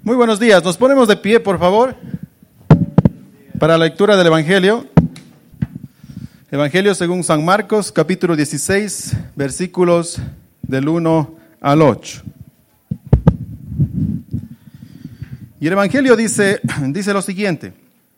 Muy buenos días. Nos ponemos de pie, por favor, para la lectura del Evangelio. Evangelio según San Marcos, capítulo 16, versículos del 1 al 8. Y el Evangelio dice lo siguiente.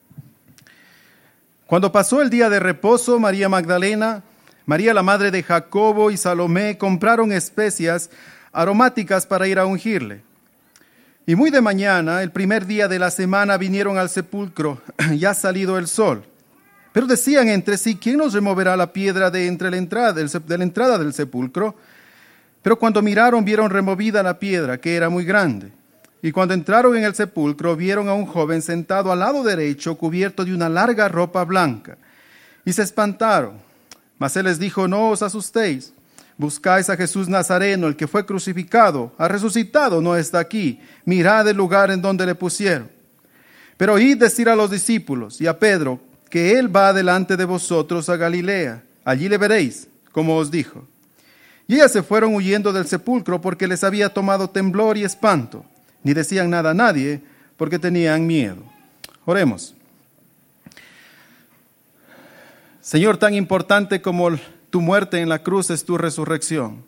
Cuando pasó el día de reposo, María Magdalena, María la madre de Jacobo y Salomé compraron especias aromáticas para ir a ungirle. Y muy de mañana, el primer día de la semana, vinieron al sepulcro, ya salido el sol. Pero decían entre sí, ¿quién nos removerá la piedra de la entrada del sepulcro? Pero cuando miraron, vieron removida la piedra, que era muy grande. Y cuando entraron en el sepulcro, vieron a un joven sentado al lado derecho, cubierto de una larga ropa blanca. Y se espantaron. Mas él les dijo, no os asustéis. Buscáis a Jesús Nazareno, el que fue crucificado. Ha resucitado, no está aquí. Mirad el lugar en donde le pusieron. Pero id decir a los discípulos y a Pedro que él va delante de vosotros a Galilea. Allí le veréis, como os dijo. Y ellas se fueron huyendo del sepulcro porque les había tomado temblor y espanto. Ni decían nada a nadie porque tenían miedo. Oremos. Señor, tan importante como tu muerte en la cruz es tu resurrección.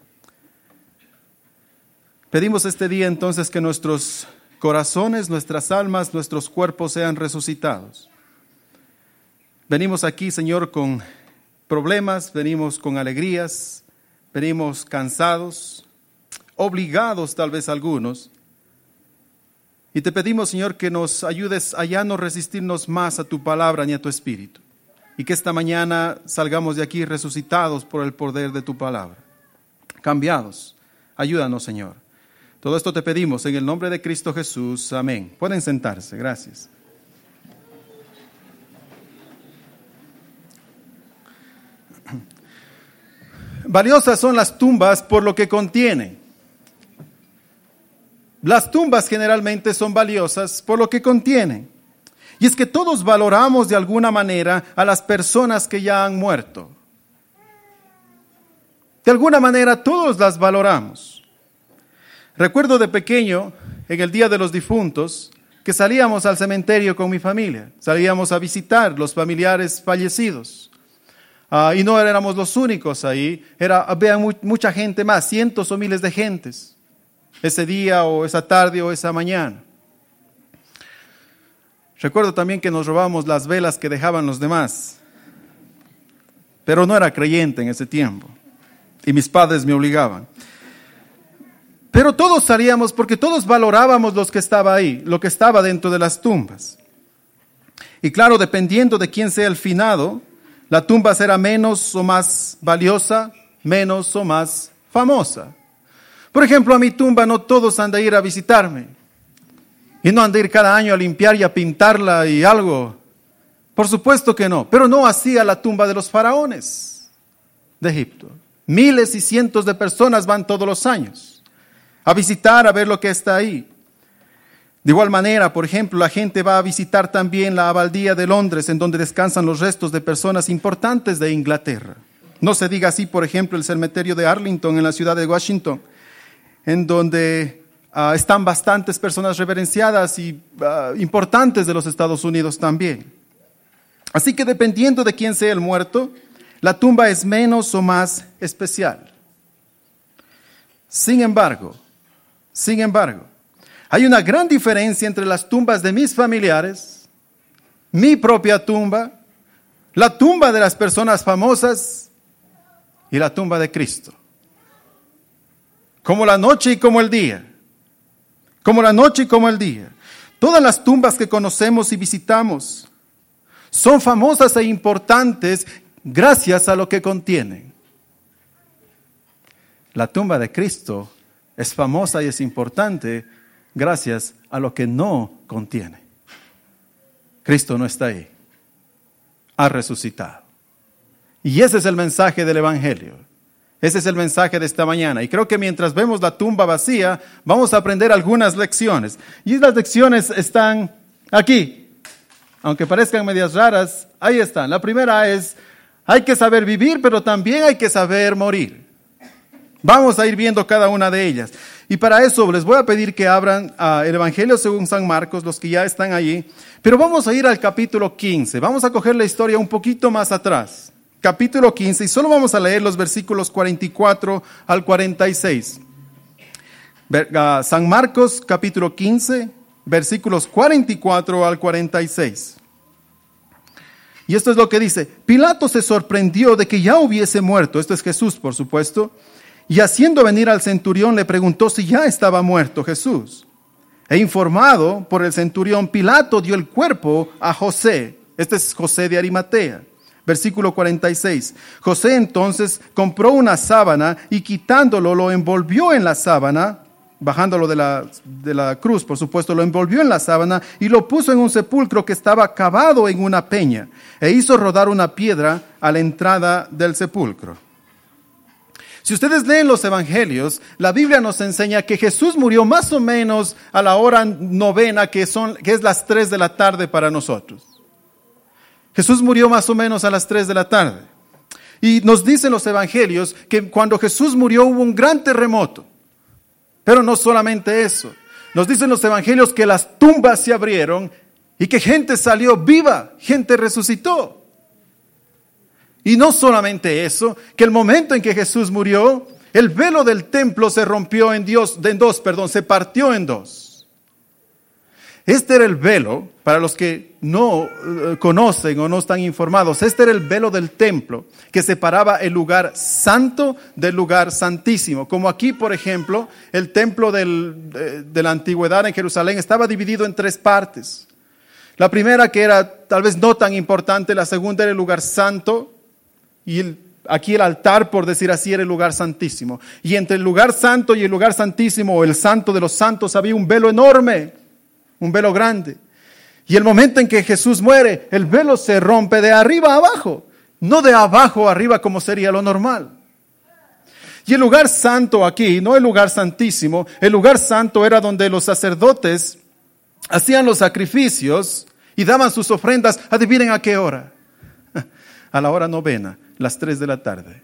Pedimos este día entonces que nuestros corazones, nuestras almas, nuestros cuerpos sean resucitados. Venimos aquí, Señor, con problemas, venimos con alegrías, venimos cansados, obligados tal vez algunos. Y te pedimos, Señor, que nos ayudes a ya no resistirnos más a tu palabra ni a tu espíritu. Y que esta mañana salgamos de aquí resucitados por el poder de tu palabra. Cambiados. Ayúdanos, Señor. Todo esto te pedimos en el nombre de Cristo Jesús. Amén. Pueden sentarse. Gracias. Valiosas son las tumbas por lo que contienen. Las tumbas generalmente son valiosas por lo que contienen. Y es que todos valoramos de alguna manera a las personas que ya han muerto. De alguna manera todos las valoramos. Recuerdo de pequeño, en el Día de los Difuntos, que salíamos al cementerio con mi familia. Salíamos a visitar los familiares fallecidos. Y no éramos los únicos ahí. Había mucha gente más, cientos o miles de gentes. Ese día o esa tarde o esa mañana. Recuerdo también que nos robábamos las velas que dejaban los demás. Pero no era creyente en ese tiempo. Y mis padres me obligaban. Pero todos salíamos porque todos valorábamos lo que estaba ahí, lo que estaba dentro de las tumbas. Y claro, dependiendo de quién sea el finado, la tumba será menos o más valiosa, menos o más famosa. Por ejemplo, a mi tumba no todos han de ir a visitarme. Y no han de ir cada año a limpiar y a pintarla y algo. Por supuesto que no. Pero no así a la tumba de los faraones de Egipto. Miles y cientos de personas van todos los años a visitar, a ver lo que está ahí. De igual manera, por ejemplo, la gente va a visitar también la abadía de Londres, en donde descansan los restos de personas importantes de Inglaterra. No se diga así, por ejemplo, el cementerio de Arlington en la ciudad de Washington, en donde están bastantes personas reverenciadas y importantes de los Estados Unidos también. Así que dependiendo de quién sea el muerto, la tumba es menos o más especial. Sin embargo, hay una gran diferencia entre las tumbas de mis familiares, mi propia tumba, la tumba de las personas famosas y la tumba de Cristo. Como la noche y como el día. Como la noche y como el día. Todas las tumbas que conocemos y visitamos son famosas e importantes gracias a lo que contienen. La tumba de Cristo es famosa y es importante gracias a lo que no contiene. Cristo no está ahí. Ha resucitado. Y ese es el mensaje del Evangelio. Ese es el mensaje de esta mañana. Y creo que mientras vemos la tumba vacía, vamos a aprender algunas lecciones. Y las lecciones están aquí. Aunque parezcan medias raras, ahí están. La primera es, hay que saber vivir, pero también hay que saber morir. Vamos a ir viendo cada una de ellas. Y para eso les voy a pedir que abran el Evangelio según San Marcos, los que ya están allí. Pero vamos a ir al capítulo 15. Vamos a coger la historia un poquito más atrás. Capítulo 15, y solo vamos a leer los versículos 44 al 46. San Marcos, capítulo 15, versículos 44 al 46. Y esto es lo que dice: Pilato se sorprendió de que ya hubiese muerto. Esto es Jesús, por supuesto. Y haciendo venir al centurión le preguntó si ya estaba muerto Jesús. E informado por el centurión, Pilato dio el cuerpo a José. Este es José de Arimatea. Versículo 46. José entonces compró una sábana y quitándolo lo envolvió en la sábana, bajándolo de la cruz, por supuesto, lo envolvió en la sábana y lo puso en un sepulcro que estaba cavado en una peña, e hizo rodar una piedra a la entrada del sepulcro. Si ustedes leen los evangelios, la Biblia nos enseña que Jesús murió más o menos a la hora novena, que es las 3 de la tarde para nosotros. Jesús murió más o menos a las 3 de la tarde. Y nos dicen los evangelios que cuando Jesús murió hubo un gran terremoto. Pero no solamente eso. Nos dicen los evangelios que las tumbas se abrieron y que gente salió viva, gente resucitó. Y no solamente eso, que el momento en que Jesús murió, el velo del templo se rompió se partió en dos. Este era el velo, para los que no conocen o no están informados, este era el velo del templo que separaba el lugar santo del lugar santísimo. Como aquí, por ejemplo, el templo de la antigüedad en Jerusalén estaba dividido en 3 partes. La primera, que era tal vez no tan importante, la segunda era el lugar santo, y aquí el altar, por decir así, era el lugar santísimo. Y entre el lugar santo y el lugar santísimo, o el santo de los santos, había un velo enorme, un velo grande. Y el momento en que Jesús muere, el velo se rompe de arriba a abajo, no de abajo a arriba como sería lo normal. Y el lugar santo aquí, no el lugar santísimo, el lugar santo era donde los sacerdotes hacían los sacrificios y daban sus ofrendas. Adivinen a qué hora. A la hora novena, las 3 de la tarde.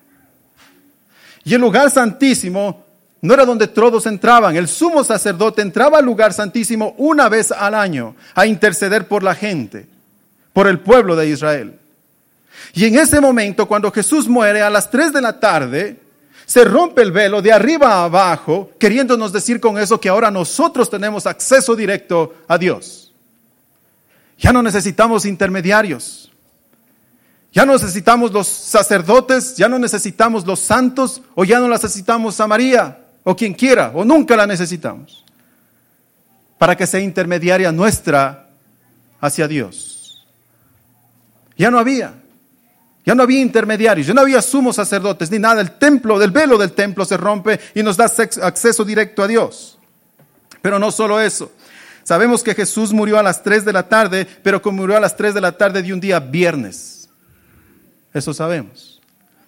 Y el lugar santísimo no era donde todos entraban. El sumo sacerdote entraba al lugar santísimo una vez al año a interceder por la gente, por el pueblo de Israel. Y en ese momento, cuando Jesús muere a las 3 de la tarde, se rompe el velo de arriba a abajo, queriéndonos decir con eso que ahora nosotros tenemos acceso directo a Dios. Ya no necesitamos intermediarios. Ya no necesitamos los sacerdotes, ya no necesitamos los santos, o ya no necesitamos a María, o quien quiera, o nunca la necesitamos, para que sea intermediaria nuestra hacia Dios. Ya no había intermediarios, ya no había sumos sacerdotes, ni nada. El templo, del velo del templo se rompe y nos da acceso directo a Dios. Pero no solo eso. Sabemos que Jesús murió a las 3 de la tarde, pero que murió a las 3 de la tarde de un día viernes. Eso sabemos.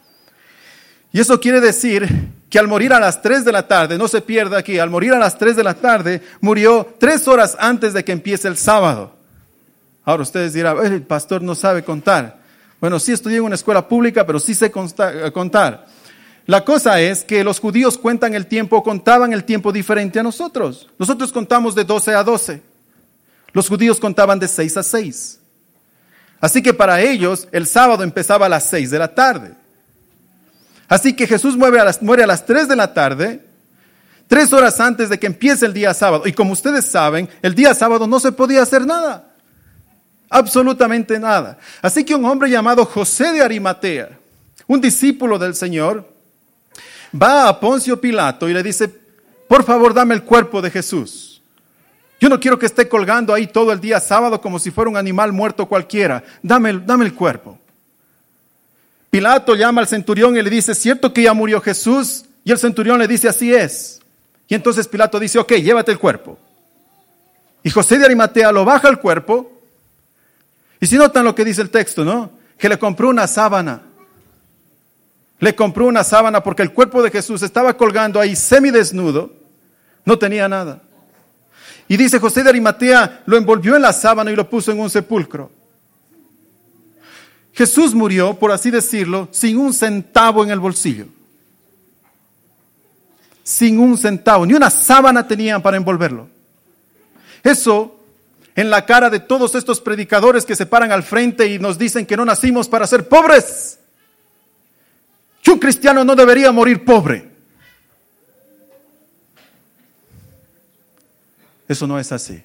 Y eso quiere decir que al morir a las 3 de la tarde, no se pierda aquí, al morir a las 3 de la tarde, murió 3 horas antes de que empiece el sábado. Ahora ustedes dirán, el pastor no sabe contar. Bueno, sí estudié en una escuela pública, pero sí sé contar. La cosa es que los judíos contaban el tiempo diferente a nosotros. Nosotros contamos de 12 a 12. Los judíos contaban de 6 a 6. Así que para ellos el sábado empezaba a las 6 de la tarde. Así que Jesús muere a las 3 de la tarde, 3 horas antes de que empiece el día sábado. Y como ustedes saben, el día sábado no se podía hacer nada. Absolutamente nada. Así que un hombre llamado José de Arimatea, un discípulo del Señor, va a Poncio Pilato y le dice, por favor dame el cuerpo de Jesús. Yo no quiero que esté colgando ahí todo el día sábado como si fuera un animal muerto cualquiera. Dame el cuerpo. Pilato llama al centurión y le dice, ¿cierto que ya murió Jesús? Y el centurión le dice, así es. Y entonces Pilato dice, ok, llévate el cuerpo. Y José de Arimatea lo baja el cuerpo. Y si notan lo que dice el texto, ¿no? Que le compró una sábana. Le compró una sábana porque el cuerpo de Jesús estaba colgando ahí semidesnudo. No tenía nada. Y dice José de Arimatea, lo envolvió en la sábana y lo puso en un sepulcro. Jesús murió, por así decirlo, sin un centavo en el bolsillo. sin un centavo, ni una sábana tenían para envolverlo. Eso en la cara de todos estos predicadores que se paran al frente y nos dicen que no nacimos para ser pobres. Que un cristiano no debería morir pobre. Eso no es así.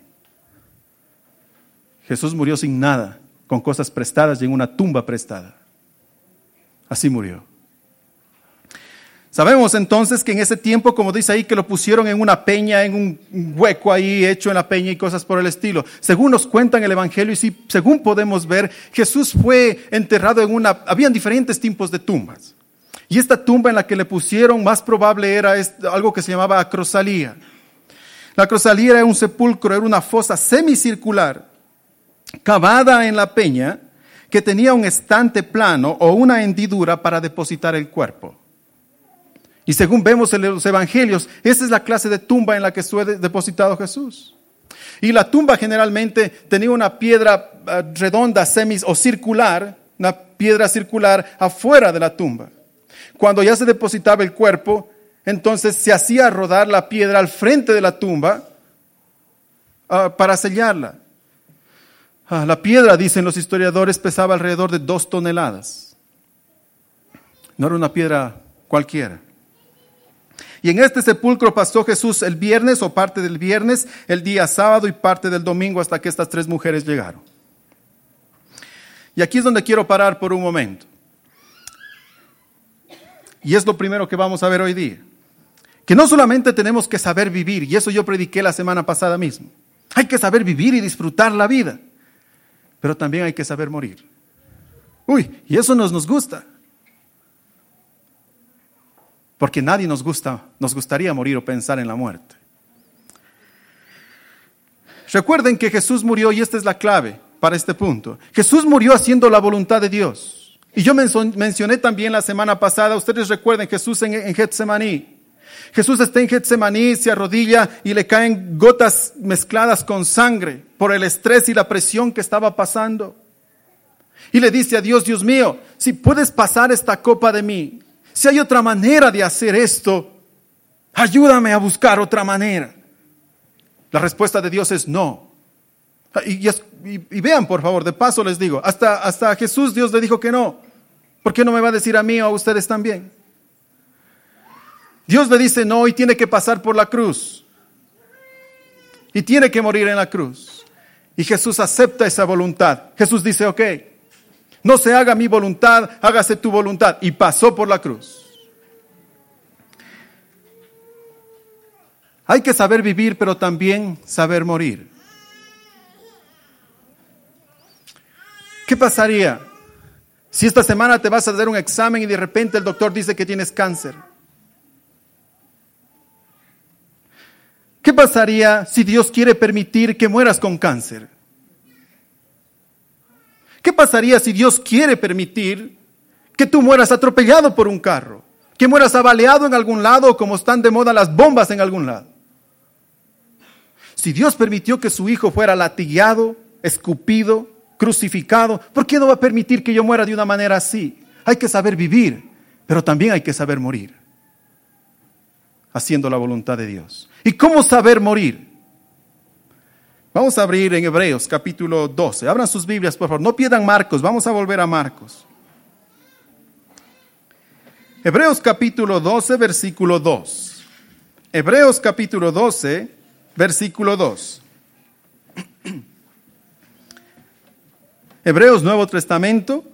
Jesús murió sin nada, con cosas prestadas y en una tumba prestada. Así murió. Sabemos entonces que en ese tiempo, como dice ahí, que lo pusieron en una peña, en un hueco ahí hecho en la peña y cosas por el estilo. Según nos cuentan el Evangelio y según podemos ver, Jesús fue enterrado habían diferentes tipos de tumbas. Y esta tumba en la que le pusieron, más probable era algo que se llamaba acrosalía. La acrosalía era un sepulcro, era una fosa semicircular, cavada en la peña, que tenía un estante plano o una hendidura para depositar el cuerpo. Y según vemos en los evangelios, esa es la clase de tumba en la que fue depositado Jesús. Y la tumba generalmente tenía una piedra redonda, o circular, una piedra circular afuera de la tumba. Cuando ya se depositaba el cuerpo, entonces se hacía rodar la piedra al frente de la tumba para sellarla. La piedra, dicen los historiadores, pesaba alrededor de 2 toneladas. No era una piedra cualquiera. Y en este sepulcro pasó Jesús el viernes o parte del viernes, el día sábado y parte del domingo hasta que estas 3 mujeres llegaron. Y aquí es donde quiero parar por un momento. Y es lo primero que vamos a ver hoy día. Que no solamente tenemos que saber vivir, y eso yo prediqué la semana pasada mismo. Hay que saber vivir y disfrutar la vida. Pero también hay que saber morir. Y eso nos gusta. Porque nadie nos gustaría morir o pensar en la muerte. Recuerden que Jesús murió, y esta es la clave para este punto. Jesús murió haciendo la voluntad de Dios. Y yo mencioné también la semana pasada, ustedes recuerden, Jesús en Getsemaní. Jesús está en Getsemaní, se arrodilla y le caen gotas mezcladas con sangre por el estrés y la presión que estaba pasando. Y le dice a Dios, Dios mío, si puedes pasar esta copa de mí, si hay otra manera de hacer esto, ayúdame a buscar otra manera. La respuesta de Dios es no. Y vean, por favor, de paso les digo, hasta a Jesús Dios le dijo que no. ¿Por qué no me va a decir a mí o a ustedes también? Dios le dice no y tiene que pasar por la cruz. Y tiene que morir en la cruz. Y Jesús acepta esa voluntad. Jesús dice, ok, no se haga mi voluntad, hágase tu voluntad. Y pasó por la cruz. Hay que saber vivir, pero también saber morir. ¿Qué pasaría si esta semana te vas a hacer un examen y de repente el doctor dice que tienes cáncer? ¿Qué pasaría si Dios quiere permitir que mueras con cáncer? ¿Qué pasaría si Dios quiere permitir que tú mueras atropellado por un carro? Que mueras abaleado en algún lado, como están de moda las bombas en algún lado. Si Dios permitió que su hijo fuera latigado, escupido, crucificado, ¿por qué no va a permitir que yo muera de una manera así? Hay que saber vivir, pero también hay que saber morir, haciendo la voluntad de Dios. ¿Y cómo saber morir? Vamos a abrir en Hebreos capítulo 12. Abran sus Biblias, por favor. No pierdan Marcos, vamos a volver a Marcos. Hebreos capítulo 12, versículo 2. Hebreos capítulo 12, versículo 2. Hebreos Nuevo Testamento,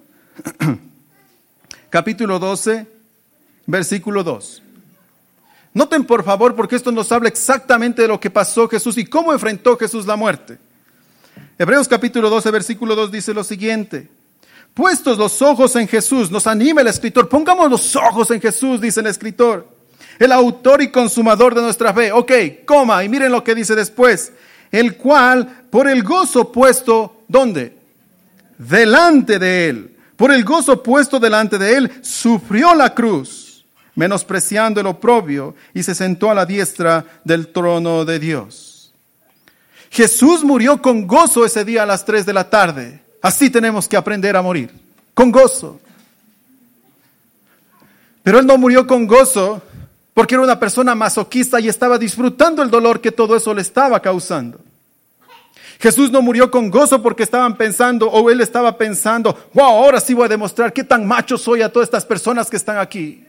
capítulo 12, versículo 2. Noten por favor, porque esto nos habla exactamente de lo que pasó Jesús y cómo enfrentó Jesús la muerte. Hebreos capítulo 12, versículo 2 dice lo siguiente. Puestos los ojos en Jesús, nos anima el escritor. Pongamos los ojos en Jesús, dice el escritor. El autor y consumador de nuestra fe. Ok, coma, y miren lo que dice después. El cual, por el gozo puesto, ¿dónde? Delante de él. Por el gozo puesto delante de él, sufrió la cruz, menospreciando el oprobio, y se sentó a la diestra del trono de Dios. Jesús murió con gozo ese día a las 3 de la tarde. Así tenemos que aprender a morir, con gozo. Pero él no murió con gozo porque era una persona masoquista y estaba disfrutando el dolor que todo eso le estaba causando. Jesús no murió con gozo porque estaban pensando, o él estaba pensando, wow, ahora sí voy a demostrar qué tan macho soy a todas estas personas que están aquí.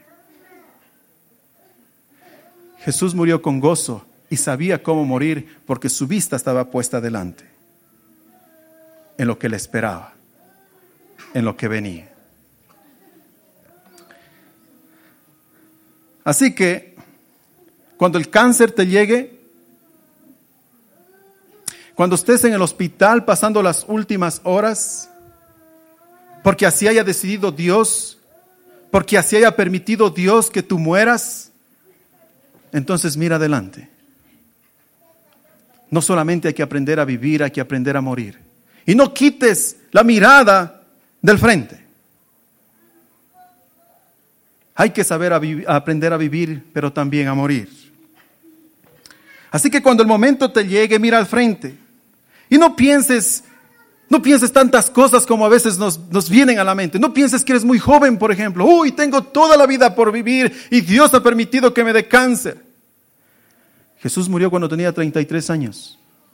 Jesús murió con gozo y sabía cómo morir porque su vista estaba puesta adelante, en lo que le esperaba, en lo que venía. Así que, cuando el cáncer te llegue, cuando estés en el hospital pasando las últimas horas, porque así haya decidido Dios, porque así haya permitido Dios que tú mueras, entonces mira adelante. No solamente hay que aprender a vivir, hay que aprender a morir. Y no quites la mirada del frente. Hay que saber aprender a vivir, pero también a morir. Así que cuando el momento te llegue, mira al frente. Y no pienses tantas cosas como a veces nos vienen a la mente. No pienses que eres muy joven, por ejemplo. Uy, tengo toda la vida por vivir y Dios ha permitido que me dé cáncer. Jesús murió cuando tenía 33 años.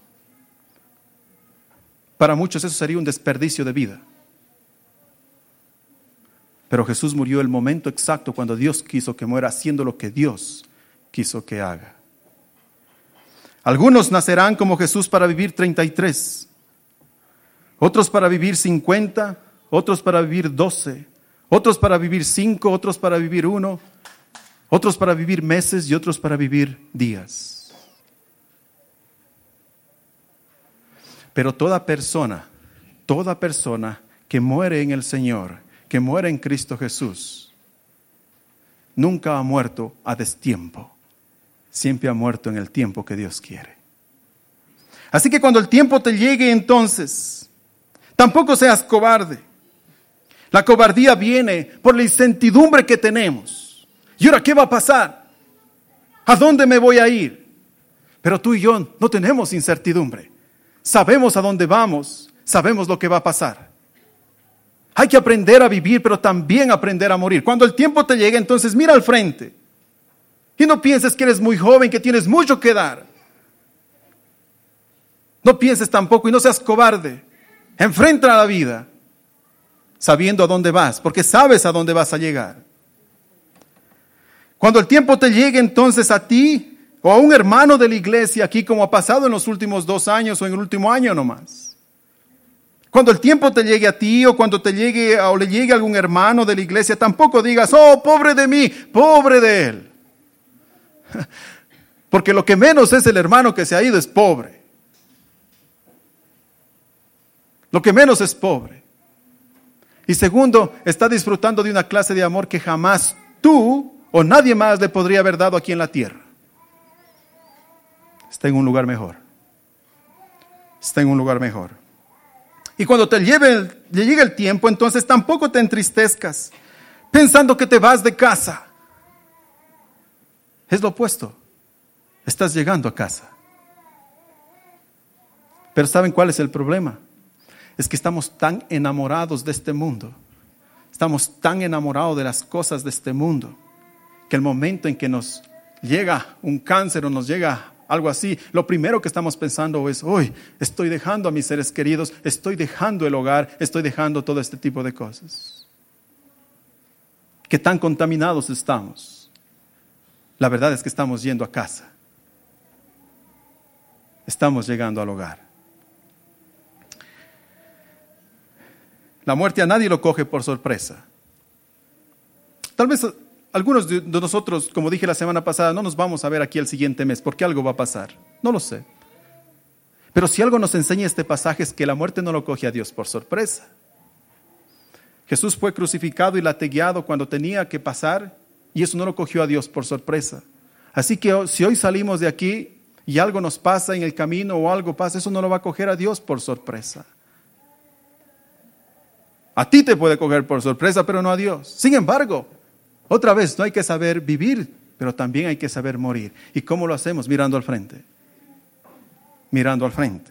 Para muchos eso sería un desperdicio de vida. Pero Jesús murió el momento exacto cuando Dios quiso que muera, haciendo lo que Dios quiso que haga. Algunos nacerán como Jesús para vivir 33, otros para vivir 50, otros para vivir 12, otros para vivir 5, otros para vivir 1, otros para vivir meses y otros para vivir días. Pero toda persona que muere en el Señor, que muere en Cristo Jesús, nunca ha muerto a destiempo. Siempre ha muerto en el tiempo que Dios quiere. Así que cuando el tiempo te llegue, entonces, tampoco seas cobarde. La cobardía viene por la incertidumbre que tenemos. ¿Y ahora qué va a pasar? ¿A dónde me voy a ir? Pero tú y yo no tenemos incertidumbre. Sabemos a dónde vamos, sabemos lo que va a pasar. Hay que aprender a vivir, pero también aprender a morir. Cuando el tiempo te llegue, entonces mira al frente. Y no pienses que eres muy joven, que tienes mucho que dar. No pienses tampoco y no seas cobarde. Enfrenta a la vida, sabiendo a dónde vas, porque sabes a dónde vas a llegar. Cuando el tiempo te llegue entonces a ti o a un hermano de la iglesia aquí, como ha pasado en los últimos 2 años o en el último año nomás. Cuando el tiempo te llegue a ti o cuando te llegue o le llegue a algún hermano de la iglesia, tampoco digas, oh, pobre de mí, pobre de él. Porque lo que menos es el hermano que se ha ido es pobre. Lo que menos es pobre. Y segundo, está disfrutando de una clase de amor que jamás tú o nadie más le podría haber dado aquí en la tierra. Está en un lugar mejor. Está en un lugar mejor. Y cuando le llegue el tiempo, entonces tampoco te entristezcas pensando que te vas de casa. Es lo opuesto. Estás llegando a casa. Pero ¿saben cuál es el problema? Es que estamos tan enamorados de este mundo. Estamos tan enamorados de las cosas de este mundo que el momento en que nos llega un cáncer o nos llega algo así, lo primero que estamos pensando es, uy, estoy dejando a mis seres queridos, estoy dejando el hogar, estoy dejando todo este tipo de cosas. ¿Qué tan contaminados estamos? La verdad es que estamos yendo a casa. Estamos llegando al hogar. La muerte a nadie lo coge por sorpresa. Tal vez algunos de nosotros, como dije la semana pasada, no nos vamos a ver aquí el siguiente mes porque algo va a pasar. No lo sé. Pero si algo nos enseña este pasaje es que la muerte no lo coge a Dios por sorpresa. Jesús fue crucificado y lategueado cuando tenía que pasar y eso no lo cogió a Dios por sorpresa. Así que si hoy salimos de aquí y algo nos pasa en el camino o algo pasa, eso no lo va a coger a Dios por sorpresa. A ti te puede coger por sorpresa, pero no a Dios. Sin embargo, otra vez, no hay que saber vivir, pero también hay que saber morir. ¿Y cómo lo hacemos? Mirando al frente. Mirando al frente.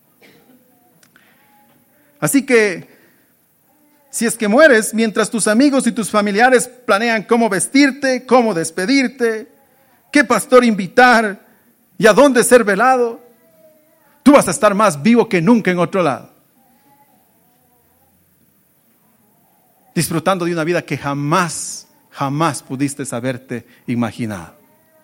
Así que, si es que mueres, mientras tus amigos y tus familiares planean cómo vestirte, cómo despedirte, qué pastor invitar y a dónde ser velado, tú vas a estar más vivo que nunca en otro lado. Disfrutando de una vida que jamás pudiste haberte imaginado.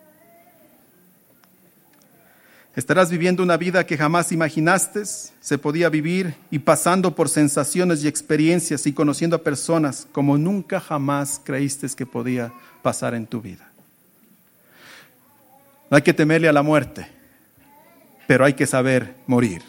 Estarás viviendo una vida que jamás imaginaste se podía vivir y pasando por sensaciones y experiencias y conociendo a personas como nunca jamás creíste que podía pasar en tu vida. No hay que temerle a la muerte, pero hay que saber morir.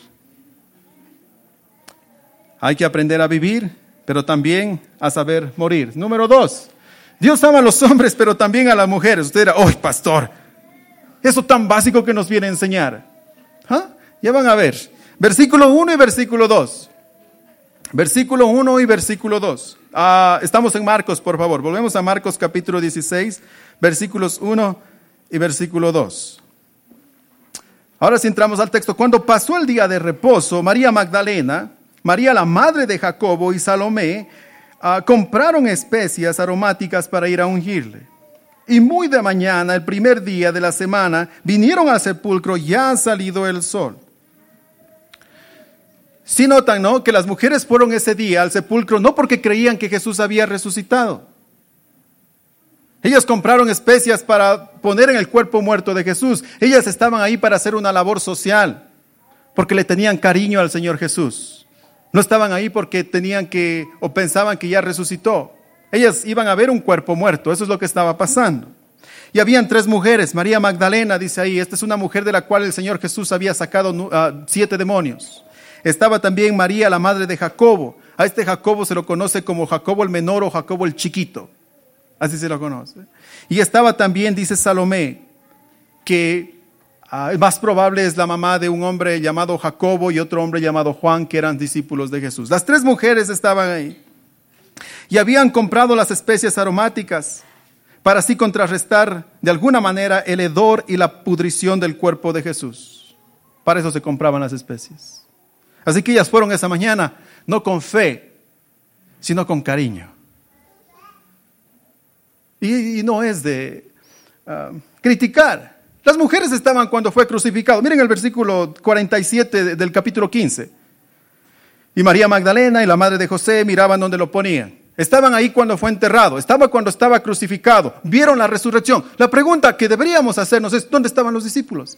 Hay que aprender a vivir, pero también a saber morir. Número 2, Dios ama a los hombres, pero también a las mujeres. Usted dirá, ¡ay, pastor! Eso tan básico que nos viene a enseñar. ¿Ah? Ya van a ver. Versículo 1 y versículo 2. Versículo 1 y versículo 2. Estamos en Marcos, por favor. Volvemos a Marcos capítulo 16, versículos 1 y versículo 2. Ahora sí entramos al texto. Cuando pasó el día de reposo, María Magdalena, María la madre de Jacobo y Salomé compraron especias aromáticas para ir a ungirle. Y muy de mañana, el primer día de la semana, vinieron al sepulcro ya salido el sol. Sí notan, ¿no? Que las mujeres fueron ese día al sepulcro no porque creían que Jesús había resucitado. Ellas compraron especias para poner en el cuerpo muerto de Jesús. Ellas estaban ahí para hacer una labor social, porque le tenían cariño al Señor Jesús. No estaban ahí porque tenían que o pensaban que ya resucitó. Ellas iban a ver un cuerpo muerto, eso es lo que estaba pasando. Y habían 3 mujeres, María Magdalena, dice ahí, esta es una mujer de la cual el Señor Jesús había sacado 7 demonios. Estaba también María, la madre de Jacobo. A este Jacobo se lo conoce como Jacobo el menor o Jacobo el chiquito. Así se lo conoce. Y estaba también, dice Salomé, que más probable es la mamá de un hombre llamado Jacobo y otro hombre llamado Juan, que eran discípulos de Jesús. Las 3 mujeres estaban ahí. Y habían comprado las especias aromáticas para así contrarrestar de alguna manera el hedor y la pudrición del cuerpo de Jesús. Para eso se compraban las especias. Así que ellas fueron esa mañana, no con fe, sino con cariño. Y no es de criticar. Las mujeres estaban cuando fue crucificado. Miren el versículo 47 del capítulo 15. Y María Magdalena y la madre de José miraban donde lo ponían. Estaban ahí cuando fue enterrado, estaba cuando estaba crucificado, vieron la resurrección. La pregunta que deberíamos hacernos es, ¿dónde estaban los discípulos?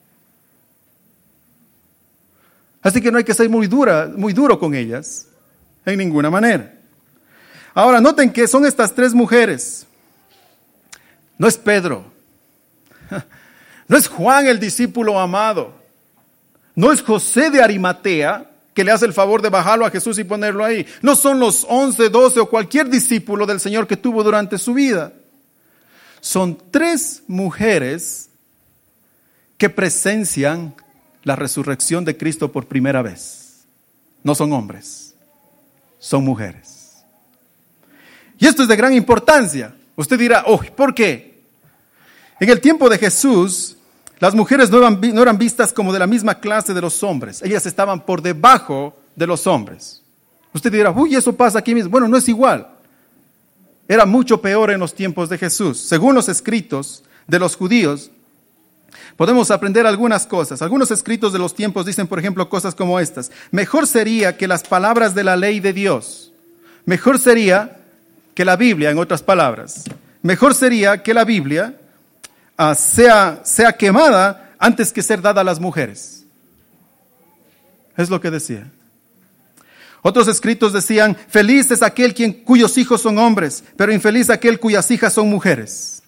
Así que no hay que ser muy duro con ellas, en ninguna manera. Ahora, noten que son estas 3 mujeres. No es Pedro, no es Juan el discípulo amado, no es José de Arimatea, que le hace el favor de bajarlo a Jesús y ponerlo ahí. No son los 11, 12 o cualquier discípulo del Señor que tuvo durante su vida. Son 3 mujeres que presencian la resurrección de Cristo por primera vez. No son hombres, son mujeres. Y esto es de gran importancia. Usted dirá, ¿por qué? En el tiempo de Jesús, las mujeres no eran vistas como de la misma clase de los hombres. Ellas estaban por debajo de los hombres. Usted dirá, eso pasa aquí mismo. Bueno, no es igual. Era mucho peor en los tiempos de Jesús. Según los escritos de los judíos, podemos aprender algunas cosas. Algunos escritos de los tiempos dicen, por ejemplo, cosas como estas. Mejor sería que las palabras de la ley de Dios. Mejor sería que la Biblia, en otras palabras. Mejor sería que la Biblia sea quemada antes que ser dada a las mujeres. Es lo que decía. Otros escritos decían, feliz es aquel cuyos hijos son hombres, pero infeliz aquel cuyas hijas son mujeres.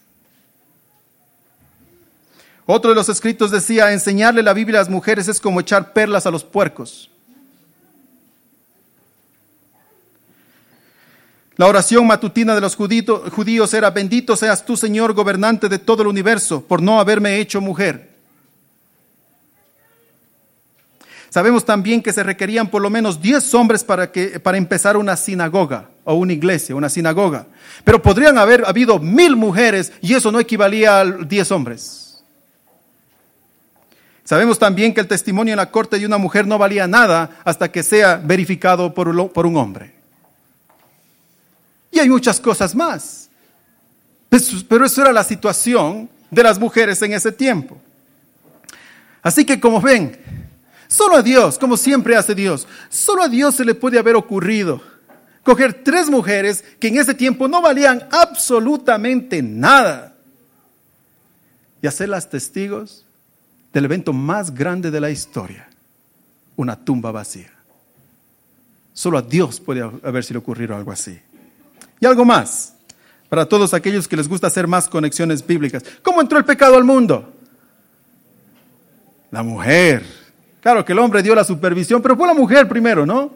Otro de los escritos decía, enseñarle la Biblia a las mujeres es como echar perlas a los puercos. La oración matutina de los judíos era, bendito seas tú, Señor, gobernante de todo el universo, por no haberme hecho mujer. Sabemos también que se requerían por lo menos 10 hombres para empezar una sinagoga o una iglesia, una sinagoga. Pero podrían haber habido 1000 mujeres y eso no equivalía a 10 hombres. Sabemos también que el testimonio en la corte de una mujer no valía nada hasta que sea verificado por un hombre. Y hay muchas cosas más. Pero eso era la situación de las mujeres en ese tiempo. Así que como ven, solo a Dios, como siempre hace Dios, solo a Dios se le puede haber ocurrido coger 3 mujeres que en ese tiempo no valían absolutamente nada y hacerlas testigos del evento más grande de la historia, una tumba vacía. Solo a Dios puede haberse ocurrido algo así. Y algo más, para todos aquellos que les gusta hacer más conexiones bíblicas. ¿Cómo entró el pecado al mundo? La mujer. Claro que el hombre dio la supervisión, pero fue la mujer primero, ¿no?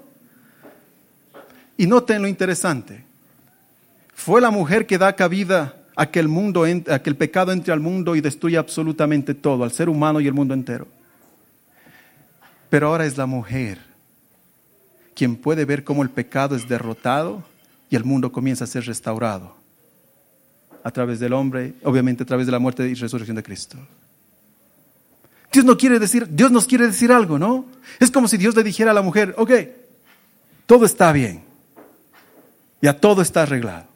Y noten lo interesante. Fue la mujer que da cabida a que el pecado entre al mundo y destruya absolutamente todo, al ser humano y el mundo entero. Pero ahora es la mujer quien puede ver cómo el pecado es derrotado y el mundo comienza a ser restaurado a través del hombre, obviamente a través de la muerte y resurrección de Cristo. Dios nos quiere decir algo, ¿no? Es como si Dios le dijera a la mujer, ok, todo está bien, ya todo está arreglado.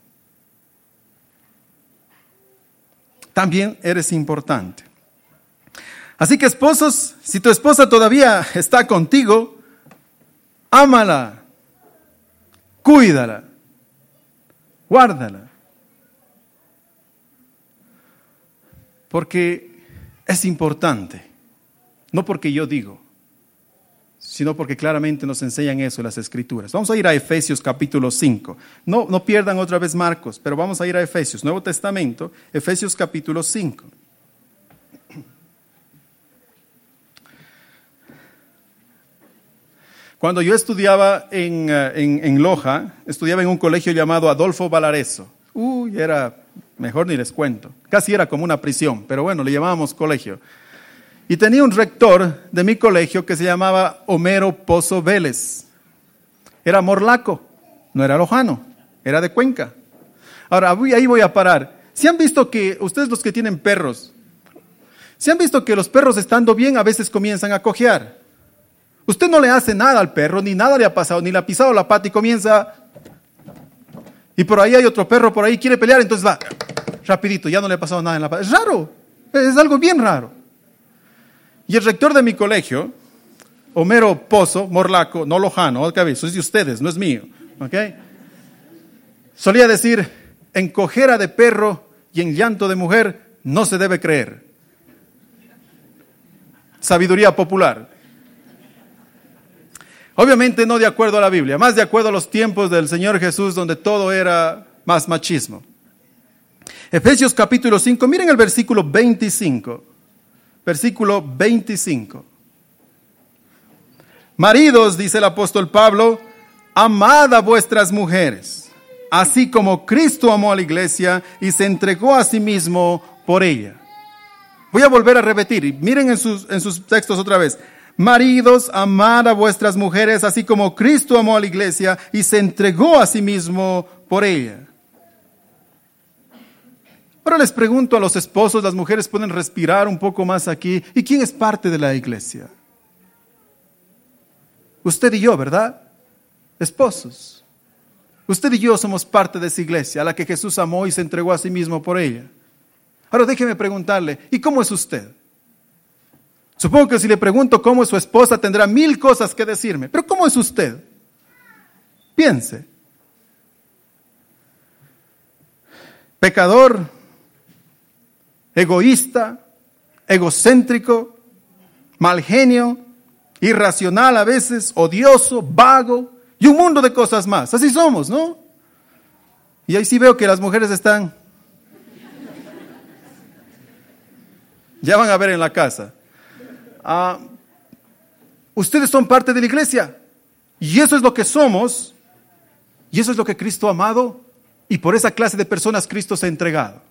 También eres importante. Así que esposos, si tu esposa todavía está contigo, ámala, cuídala, guárdala. Porque es importante, no porque yo digo, sino porque claramente nos enseñan eso las Escrituras. Vamos a ir a Efesios capítulo 5. No pierdan otra vez Marcos, pero vamos a ir a Efesios, Nuevo Testamento, Efesios capítulo 5. Cuando yo estudiaba en Loja, estudiaba en un colegio llamado Adolfo Valareso. Era, mejor ni les cuento, casi era como una prisión, pero bueno, le llamábamos colegio. Y tenía un rector de mi colegio que se llamaba Homero Pozo Vélez. Era morlaco, no era lojano, era de Cuenca. Ahora, ahí voy a parar. ¿Se han visto que, ustedes los que tienen perros, se han visto que los perros estando bien a veces comienzan a cojear? Usted no le hace nada al perro, ni nada le ha pasado, ni le ha pisado la pata y comienza. Y por ahí hay otro perro, por ahí quiere pelear, entonces va rapidito, ya no le ha pasado nada en la pata. Es raro, es algo bien raro. Y el rector de mi colegio, Homero Pozo, morlaco, no lojano, eso es de ustedes, no es mío, ¿ok? Solía decir, en cojera de perro y en llanto de mujer no se debe creer. Sabiduría popular. Obviamente no de acuerdo a la Biblia, más de acuerdo a los tiempos del Señor Jesús, donde todo era más machismo. Efesios capítulo 5, miren el versículo 25. Versículo 25. Maridos, dice el apóstol Pablo, amad a vuestras mujeres, así como Cristo amó a la iglesia y se entregó a sí mismo por ella. Voy a volver a repetir, y miren en sus textos otra vez. Maridos, amad a vuestras mujeres, así como Cristo amó a la iglesia y se entregó a sí mismo por ella. Ahora les pregunto a los esposos, las mujeres pueden respirar un poco más aquí. ¿Y quién es parte de la iglesia? Usted y yo, ¿verdad? Esposos. Usted y yo somos parte de esa iglesia, a la que Jesús amó y se entregó a sí mismo por ella. Ahora déjeme preguntarle, ¿y cómo es usted? Supongo que si le pregunto cómo es su esposa, tendrá 1000 cosas que decirme. Pero ¿cómo es usted? Piense. Pecador, egoísta, egocéntrico, mal genio, irracional a veces, odioso, vago y un mundo de cosas más. Así somos, ¿no? Y ahí sí veo que las mujeres están. Ya van a ver en la casa. Ustedes son parte de la iglesia y eso es lo que somos y eso es lo que Cristo ha amado y por esa clase de personas Cristo se ha entregado.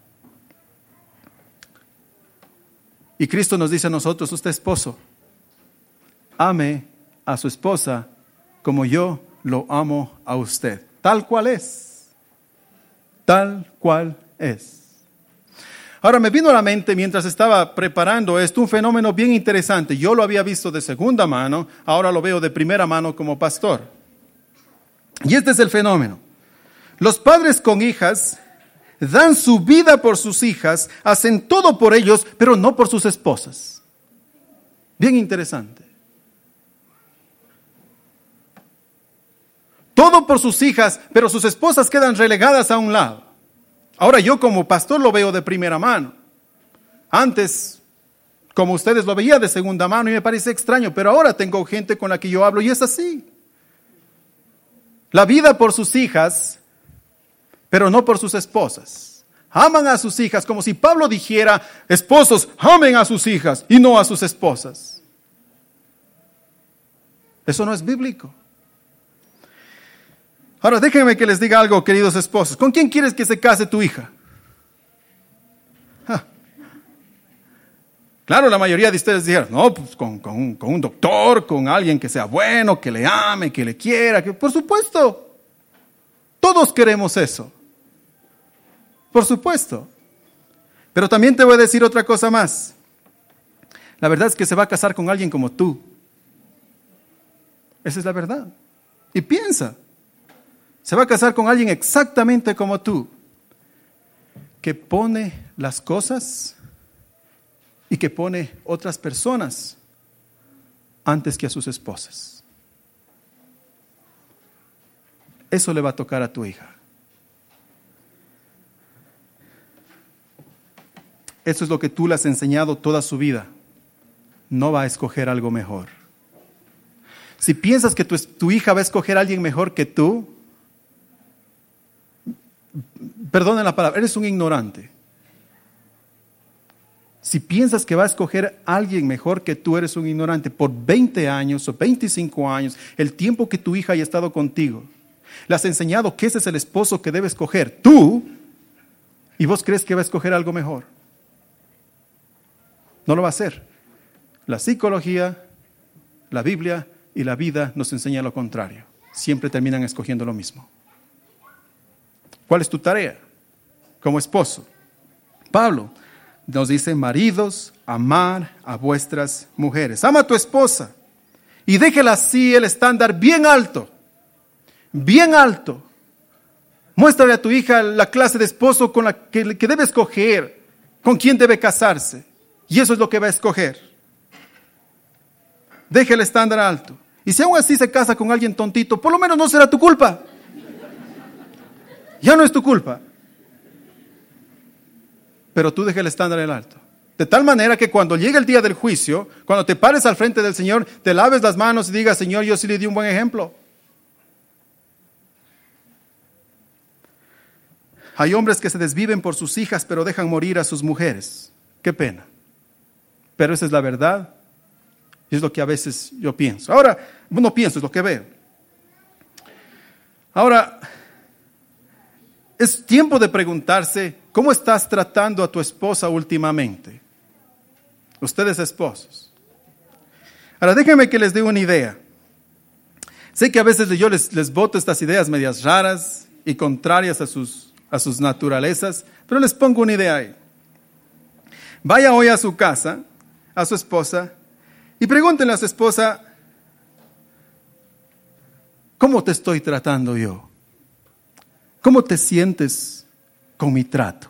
Y Cristo nos dice a nosotros, usted esposo, ame a su esposa como yo lo amo a usted. Tal cual es. Tal cual es. Ahora me vino a la mente mientras estaba preparando esto un fenómeno bien interesante. Yo lo había visto de segunda mano, ahora lo veo de primera mano como pastor. Y este es el fenómeno. Los padres con hijas dan su vida por sus hijas, hacen todo por ellos, pero no por sus esposas. Bien interesante. Todo por sus hijas, pero sus esposas quedan relegadas a un lado. Ahora yo como pastor lo veo de primera mano. Antes, como ustedes lo veían de segunda mano y me parece extraño, pero ahora tengo gente con la que yo hablo y es así. La vida por sus hijas, pero no por sus esposas. Aman a sus hijas como si Pablo dijera, esposos, amen a sus hijas y no a sus esposas. Eso no es bíblico. Ahora déjenme que les diga algo, queridos esposos. ¿Con quién quieres que se case tu hija? Claro, la mayoría de ustedes dijeron, no, pues con un doctor, con alguien que sea bueno, que le ame, que le quiera. Por supuesto, todos queremos eso. Por supuesto. Pero también te voy a decir otra cosa más. La verdad es que se va a casar con alguien como tú. Esa es la verdad. Y piensa. Se va a casar con alguien exactamente como tú, que pone las cosas y que pone otras personas antes que a sus esposas. Eso le va a tocar a tu hija. Eso es lo que tú le has enseñado toda su vida. No va a escoger algo mejor. Si piensas que tu hija va a escoger a alguien mejor que tú, perdonen la palabra, eres un ignorante. Si piensas que va a escoger a alguien mejor que tú, eres un ignorante. Por 20 años o 25 años, el tiempo que tu hija haya estado contigo, le has enseñado que ese es el esposo que debe escoger tú, y vos crees que va a escoger algo mejor. No lo va a hacer. La psicología, la Biblia y la vida nos enseñan lo contrario. Siempre terminan escogiendo lo mismo. ¿Cuál es tu tarea como esposo? Pablo nos dice, maridos, amar a vuestras mujeres. Ama a tu esposa y déjela así el estándar bien alto. Bien alto. Muéstrale a tu hija la clase de esposo con la que debe escoger, con quién debe casarse. Y eso es lo que va a escoger. Deja el estándar alto. Y si aún así se casa con alguien tontito, por lo menos no será tu culpa. Ya no es tu culpa. Pero tú deja el estándar en alto. De tal manera que cuando llegue el día del juicio, cuando te pares al frente del Señor, te laves las manos y digas, Señor, yo sí le di un buen ejemplo. Hay hombres que se desviven por sus hijas, pero dejan morir a sus mujeres. Qué pena. Pero esa es la verdad. Y es lo que a veces yo pienso. Ahora, no pienso, es lo que veo. Ahora, es tiempo de preguntarse, ¿cómo estás tratando a tu esposa últimamente? Ustedes esposos. Ahora, déjenme que les dé una idea. Sé que a veces yo les boto estas ideas medias raras y contrarias a sus naturalezas, pero les pongo una idea ahí. Vaya hoy a su casa, a su esposa, y pregúntenle a su esposa, ¿cómo te estoy tratando yo? ¿Cómo te sientes con mi trato?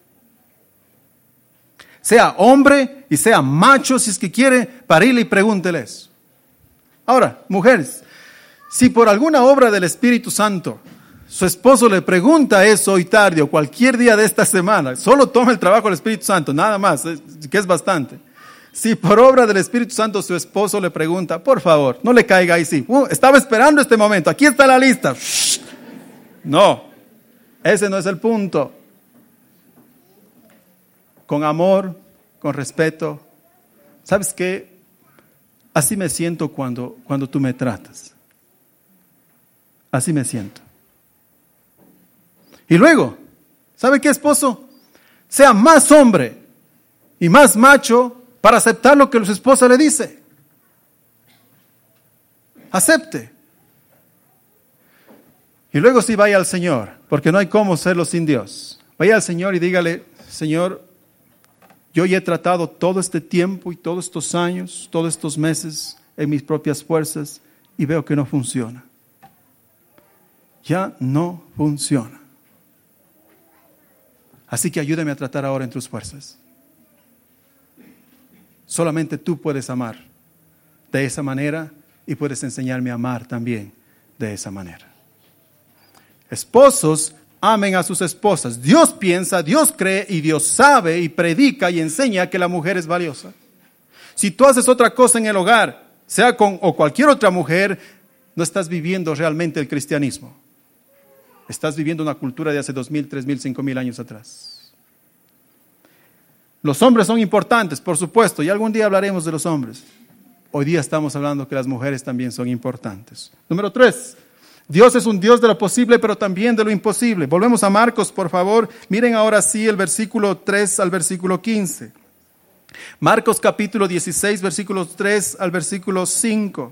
Sea hombre y sea macho, si es que quiere, parirle y pregúntele eso. Ahora, mujeres, si por alguna obra del Espíritu Santo su esposo le pregunta eso hoy tarde o cualquier día de esta semana, solo toma el trabajo del Espíritu Santo, nada más, que es bastante. Si por obra del Espíritu Santo su esposo le pregunta, por favor, no le caiga ahí, sí. Estaba esperando este momento, aquí está la lista. Shh. No, ese no es el punto. Con amor, con respeto. ¿Sabes qué? Así me siento cuando tú me tratas. Así me siento. Y luego, ¿sabe qué, esposo? Sea más hombre y más macho para aceptar lo que su esposa le dice. Acepte. Y luego sí vaya al Señor, porque no hay cómo serlo sin Dios. Vaya al Señor y dígale, Señor, yo ya he tratado todo este tiempo y todos estos años, todos estos meses en mis propias fuerzas y veo que no funciona. Ya no funciona. Así que ayúdame a tratar ahora en tus fuerzas. Solamente tú puedes amar de esa manera y puedes enseñarme a amar también de esa manera. Esposos, amen a sus esposas. Dios piensa, Dios cree y Dios sabe y predica y enseña que la mujer es valiosa. Si tú haces otra cosa en el hogar, sea con o cualquier otra mujer, no estás viviendo realmente el cristianismo. Estás viviendo una cultura de hace 2,000, 3,000, 5,000 años atrás. Los hombres son importantes, por supuesto, y algún día hablaremos de los hombres. Hoy día estamos hablando que las mujeres también son importantes. Número 3. Dios es un Dios de lo posible, pero también de lo imposible. Volvemos a Marcos, por favor. Miren ahora sí el versículo 3 al versículo 15. Marcos capítulo 16, versículos 3 al versículo 5.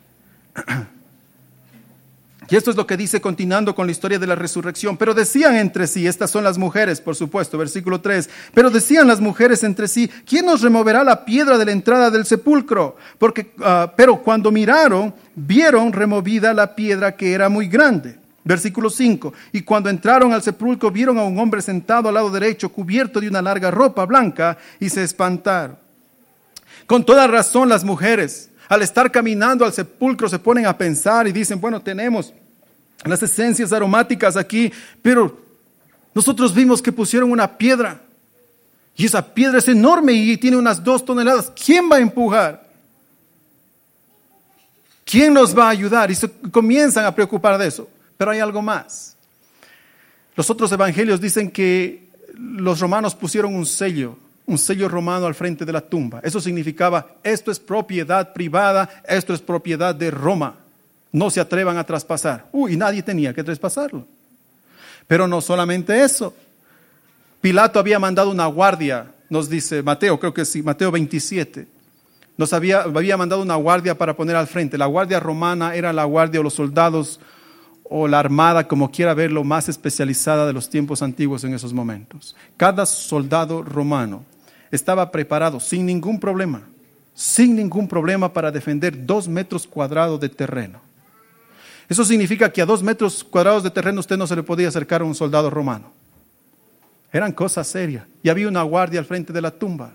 Y esto es lo que dice continuando con la historia de la resurrección. Pero decían entre sí, estas son las mujeres, por supuesto, versículo 3. Pero decían las mujeres entre sí, ¿quién nos removerá la piedra de la entrada del sepulcro? Pero cuando miraron, vieron removida la piedra que era muy grande. Versículo 5. Y cuando entraron al sepulcro, vieron a un hombre sentado al lado derecho, cubierto de una larga ropa blanca, y se espantaron. Con toda razón las mujeres, al estar caminando al sepulcro, se ponen a pensar y dicen, bueno, tenemos las esencias aromáticas aquí, pero nosotros vimos que pusieron una piedra y esa piedra es enorme y tiene unas 2 toneladas. ¿Quién va a empujar? ¿Quién nos va a ayudar? Y se comienzan a preocupar de eso. Pero hay algo más. Los otros evangelios dicen que los romanos pusieron un sello romano al frente de la tumba. Eso significaba, esto es propiedad privada, esto es propiedad de Roma. No se atrevan a traspasar. Y nadie tenía que traspasarlo. Pero no solamente eso. Pilato había mandado una guardia, nos dice Mateo, creo que sí, Mateo 27. Nos había mandado una guardia para poner al frente. La guardia romana era la guardia o los soldados o la armada, como quiera verlo, más especializada de los tiempos antiguos en esos momentos. Cada soldado romano estaba preparado sin ningún problema para defender 2 metros cuadrados de terreno. Eso significa que a 2 metros cuadrados de terreno usted no se le podía acercar a un soldado romano. Eran cosas serias. Y había una guardia al frente de la tumba.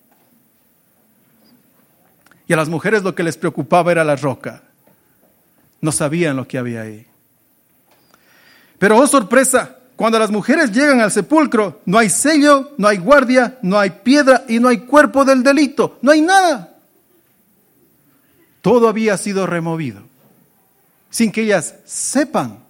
Y a las mujeres lo que les preocupaba era la roca. No sabían lo que había ahí. Pero oh sorpresa, cuando las mujeres llegan al sepulcro, no hay sello, no hay guardia, no hay piedra y no hay cuerpo del delito. No hay nada. Todo había sido removido, sin que ellas sepan,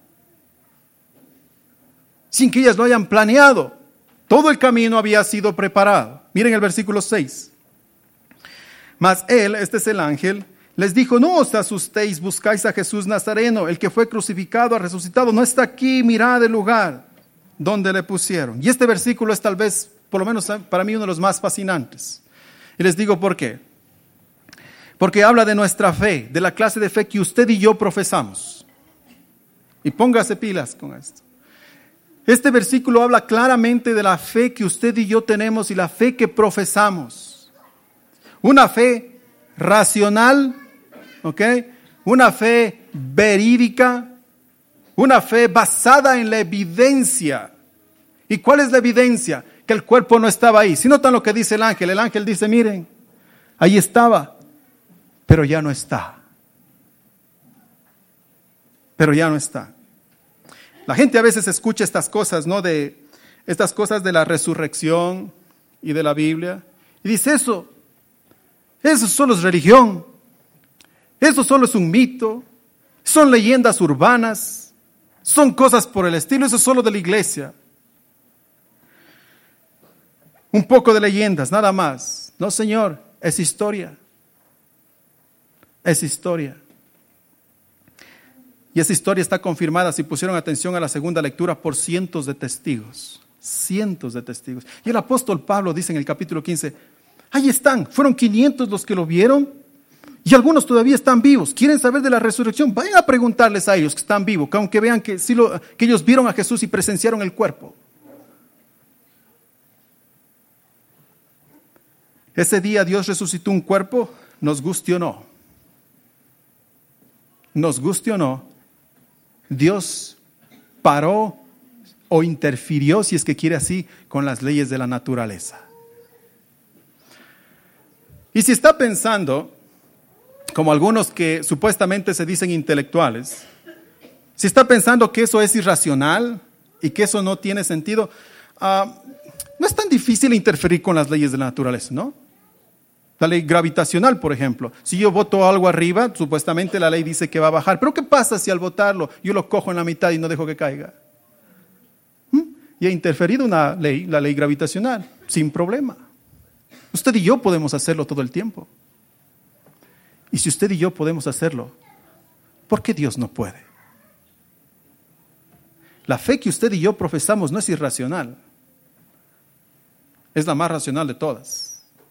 sin que ellas lo hayan planeado. Todo el camino había sido preparado. Miren el versículo 6. Mas él, este es el ángel, les dijo, no os asustéis, buscáis a Jesús Nazareno, el que fue crucificado, ha resucitado, no está aquí, mirad el lugar donde le pusieron. Y este versículo es tal vez, por lo menos para mí, uno de los más fascinantes. Y les digo por qué. Porque habla de nuestra fe, de la clase de fe que usted y yo profesamos. Y póngase pilas con esto. Este versículo habla claramente de la fe que usted y yo tenemos y la fe que profesamos. Una fe racional, ¿ok? Una fe verídica, una fe basada en la evidencia. ¿Y cuál es la evidencia? Que el cuerpo no estaba ahí. Si notan lo que dice el ángel dice, miren, ahí estaba, pero ya no está. Pero ya no está. La gente a veces escucha estas cosas, ¿no? Estas cosas de la resurrección y de la Biblia. Y dice eso solo es religión. Eso solo es un mito. Son leyendas urbanas. Son cosas por el estilo. Eso es solo de la iglesia. Un poco de leyendas, nada más. No, Señor, es historia. Es historia. Y esa historia está confirmada, si pusieron atención a la segunda lectura, por cientos de testigos. Cientos de testigos. Y el apóstol Pablo dice en el capítulo 15, ahí están, fueron 500 los que lo vieron y algunos todavía están vivos. ¿Quieren saber de la resurrección? Vayan a preguntarles a ellos que están vivos, que aunque vean que ellos vieron a Jesús y presenciaron el cuerpo. Ese día Dios resucitó un cuerpo, nos guste o no. Nos guste o no, Dios paró o interfirió, si es que quiere así, con las leyes de la naturaleza. Y si está pensando, como algunos que supuestamente se dicen intelectuales, si está pensando que eso es irracional y que eso no tiene sentido, no es tan difícil interferir con las leyes de la naturaleza, ¿no? La ley gravitacional, por ejemplo. Si yo boto algo arriba, supuestamente la ley dice que va a bajar. Pero ¿qué pasa si al botarlo yo lo cojo en la mitad y no dejo que caiga? Y he interferido la ley gravitacional, sin problema. Usted y yo podemos hacerlo todo el tiempo. Y si usted y yo podemos hacerlo, ¿por qué Dios no puede? La fe que usted y yo profesamos no es irracional. Es la más racional de todas.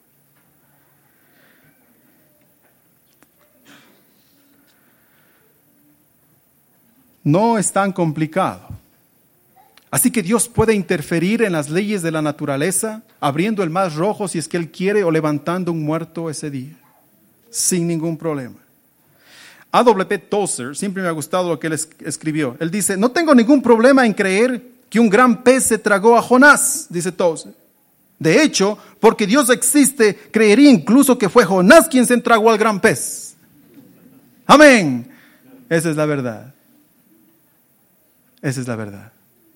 No es tan complicado. Así que Dios puede interferir en las leyes de la naturaleza, abriendo el mar rojo si es que Él quiere, o levantando un muerto ese día, sin ningún problema. A.W. Tozer, siempre me ha gustado lo que él escribió. Él dice, no tengo ningún problema en creer que un gran pez se tragó a Jonás, dice Tozer. De hecho, porque Dios existe, creería incluso que fue Jonás quien se tragó al gran pez. Amén. Esa es la verdad. Esa es la verdad.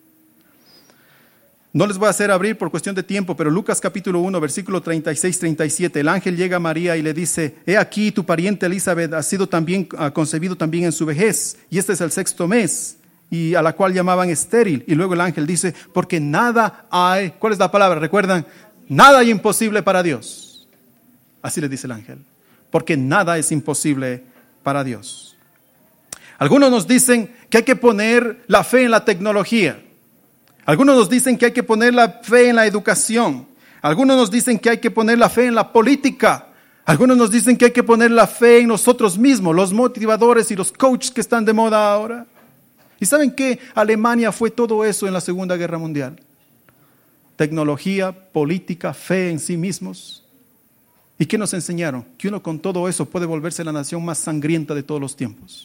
No les voy a hacer abrir por cuestión de tiempo, pero Lucas capítulo 1, versículo 36-37, el ángel llega a María y le dice, he aquí tu pariente Elizabeth ha concebido también en su vejez, y este es el 6º mes, y a la cual llamaban estéril. Y luego el ángel dice, porque nada hay, ¿cuál es la palabra? ¿Recuerdan? Nada hay imposible para Dios. Así le dice el ángel, porque nada es imposible para Dios. Algunos nos dicen que hay que poner la fe en la tecnología. Algunos nos dicen que hay que poner la fe en la educación. Algunos nos dicen que hay que poner la fe en la política. Algunos nos dicen que hay que poner la fe en nosotros mismos, los motivadores y los coaches que están de moda ahora. ¿Y saben qué? Alemania fue todo eso en la Segunda Guerra Mundial. Tecnología, política, fe en sí mismos. ¿Y qué nos enseñaron? Que uno con todo eso puede volverse la nación más sangrienta de todos los tiempos.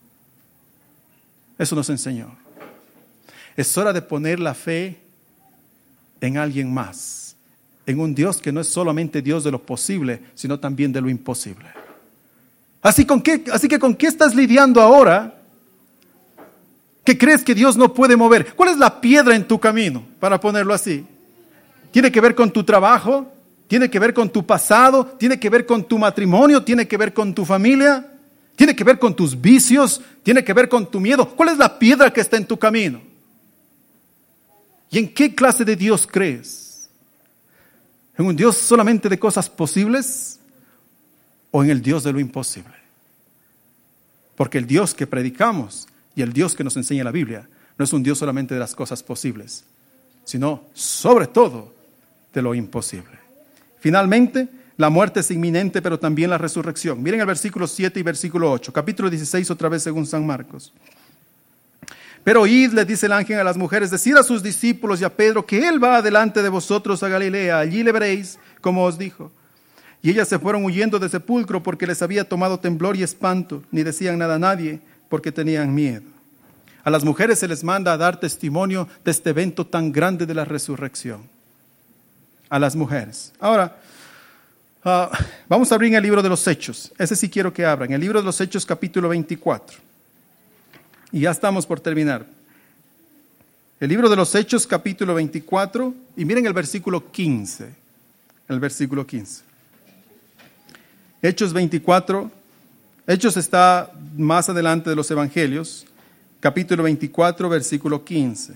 Eso nos enseñó. Es hora de poner la fe en alguien más, en un Dios que no es solamente Dios de lo posible, sino también de lo imposible. Así que ¿con qué estás lidiando ahora que crees que Dios no puede mover? ¿Cuál es la piedra en tu camino, para ponerlo así? ¿Tiene que ver con tu trabajo? ¿Tiene que ver con tu pasado? ¿Tiene que ver con tu matrimonio? ¿Tiene que ver con tu familia? ¿Tiene que ver con tus vicios? ¿Tiene que ver con tu miedo? ¿Cuál es la piedra que está en tu camino? ¿Y en qué clase de Dios crees? ¿En un Dios solamente de cosas posibles o en el Dios de lo imposible? Porque el Dios que predicamos y el Dios que nos enseña la Biblia no es un Dios solamente de las cosas posibles, sino sobre todo de lo imposible. Finalmente, la muerte es inminente, pero también la resurrección. Miren el versículo 7 y versículo 8, capítulo 16 otra vez según San Marcos. Pero oíd, le dice el ángel a las mujeres, decid a sus discípulos y a Pedro que él va delante de vosotros a Galilea, allí le veréis como os dijo. Y ellas se fueron huyendo del sepulcro porque les había tomado temblor y espanto, ni decían nada a nadie porque tenían miedo. A las mujeres se les manda a dar testimonio de este evento tan grande de la resurrección. A las mujeres. Ahora, vamos a abrir en el libro de los Hechos. Ese sí quiero que abran. El libro de los Hechos, capítulo 24. Y ya estamos por terminar. El libro de los Hechos, capítulo 24. Y miren el versículo 15. El versículo 15. Hechos 24. Hechos está más adelante de los Evangelios. Capítulo 24, versículo 15.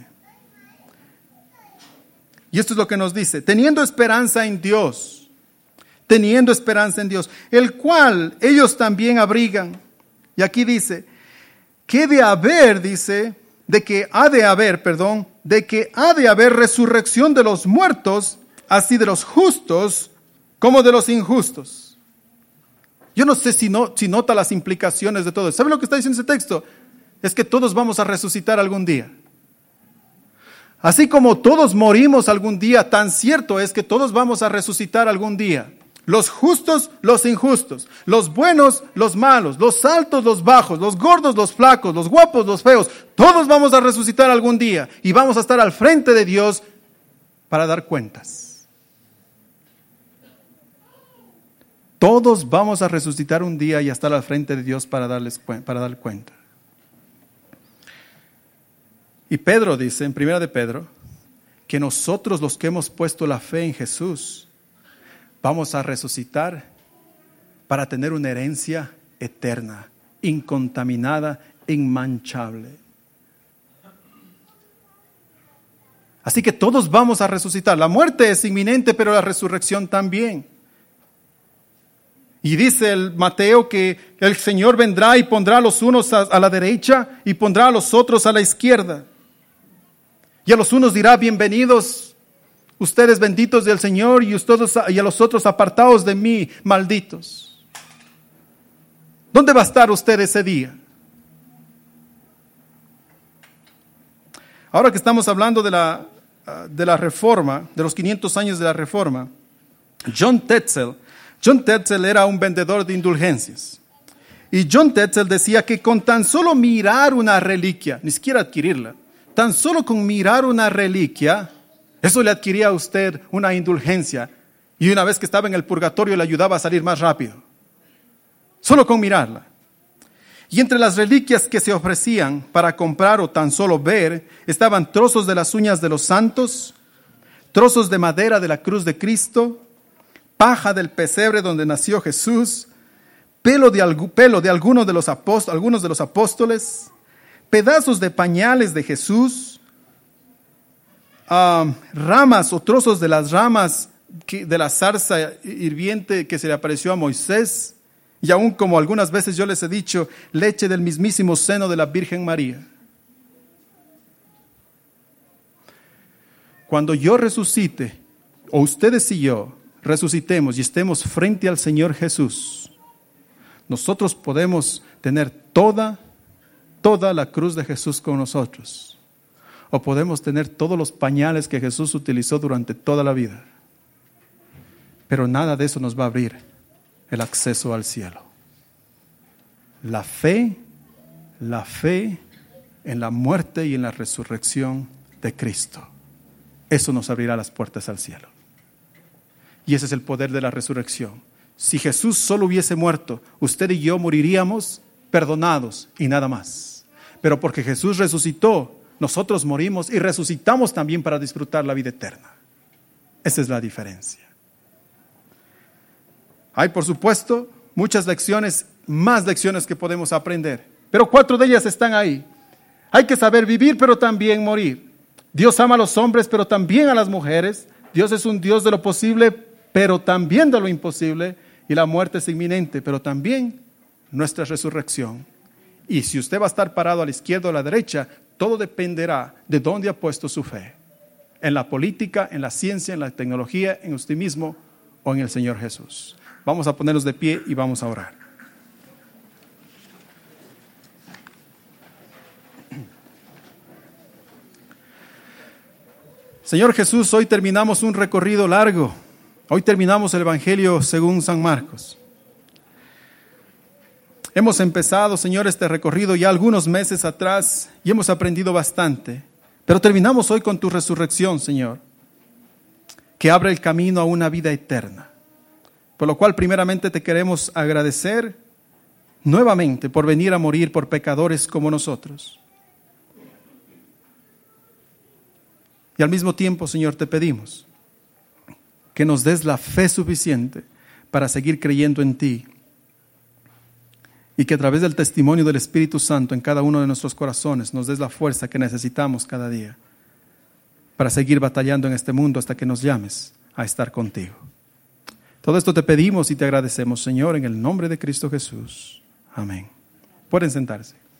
Y esto es lo que nos dice. Teniendo esperanza en Dios, el cual ellos también abrigan. Y aquí dice, que ha de haber resurrección de los muertos, así de los justos como de los injustos. Yo no sé si nota las implicaciones de todo. ¿Sabe lo que está diciendo ese texto? Es que todos vamos a resucitar algún día. Así como todos morimos algún día, tan cierto es que todos vamos a resucitar algún día. Los justos, los injustos, los buenos, los malos, los altos, los bajos, los gordos, los flacos, los guapos, los feos. Todos vamos a resucitar algún día y vamos a estar al frente de Dios para dar cuentas. Todos vamos a resucitar un día y a estar al frente de Dios para dar cuenta. Y Pedro dice, en 1 de Pedro, que nosotros los que hemos puesto la fe en Jesús, vamos a resucitar para tener una herencia eterna, incontaminada, inmanchable. Así que todos vamos a resucitar. La muerte es inminente, pero la resurrección también. Y dice el Mateo que el Señor vendrá y pondrá a los unos a la derecha y pondrá a los otros a la izquierda. Y a los unos dirá, bienvenidos, ustedes benditos del Señor, y a los otros apartados de mí, malditos. ¿Dónde va a estar usted ese día? Ahora que estamos hablando de la Reforma, de los 500 años de la Reforma, John Tetzel era un vendedor de indulgencias. Y John Tetzel decía que con tan solo mirar una reliquia, ni siquiera adquirirla, tan solo con mirar una reliquia, eso le adquiría a usted una indulgencia. Y una vez que estaba en el purgatorio le ayudaba a salir más rápido. Solo con mirarla. Y entre las reliquias que se ofrecían para comprar o tan solo ver, estaban trozos de las uñas de los santos, trozos de madera de la cruz de Cristo, paja del pesebre donde nació Jesús, pelo de algunos de los apóstoles, pedazos de pañales de Jesús, ramas o trozos de las ramas de la zarza hirviente que se le apareció a Moisés, y aún, como algunas veces yo les he dicho, leche del mismísimo seno de la Virgen María. Cuando yo resucite, o ustedes y yo resucitemos y estemos frente al Señor Jesús, nosotros podemos tener toda la cruz de Jesús con nosotros, o podemos tener todos los pañales que Jesús utilizó durante toda la vida, pero nada de eso nos va a abrir el acceso al cielo. La fe en la muerte y en la resurrección de Cristo, eso nos abrirá las puertas al cielo. Y ese es el poder de la resurrección. Si Jesús solo hubiese muerto, usted y yo moriríamos perdonados y nada más. Pero porque Jesús resucitó, nosotros morimos y resucitamos también para disfrutar la vida eterna. Esa es la diferencia. Hay, por supuesto, muchas lecciones, más lecciones que podemos aprender. Pero 4 de ellas están ahí. Hay que saber vivir, pero también morir. Dios ama a los hombres, pero también a las mujeres. Dios es un Dios de lo posible, pero también de lo imposible. Y la muerte es inminente, pero también nuestra resurrección. Y si usted va a estar parado a la izquierda o a la derecha, todo dependerá de dónde ha puesto su fe. En la política, en la ciencia, en la tecnología, en usted mismo o en el Señor Jesús. Vamos a ponernos de pie y vamos a orar. Señor Jesús, hoy terminamos un recorrido largo. Hoy terminamos el Evangelio según San Marcos. Hemos empezado, Señor, este recorrido ya algunos meses atrás y hemos aprendido bastante. Pero terminamos hoy con tu resurrección, Señor, que abre el camino a una vida eterna. Por lo cual, primeramente, te queremos agradecer nuevamente por venir a morir por pecadores como nosotros. Y al mismo tiempo, Señor, te pedimos que nos des la fe suficiente para seguir creyendo en ti. Y que a través del testimonio del Espíritu Santo en cada uno de nuestros corazones nos des la fuerza que necesitamos cada día para seguir batallando en este mundo hasta que nos llames a estar contigo. Todo esto te pedimos y te agradecemos, Señor, en el nombre de Cristo Jesús. Amén. Pueden sentarse.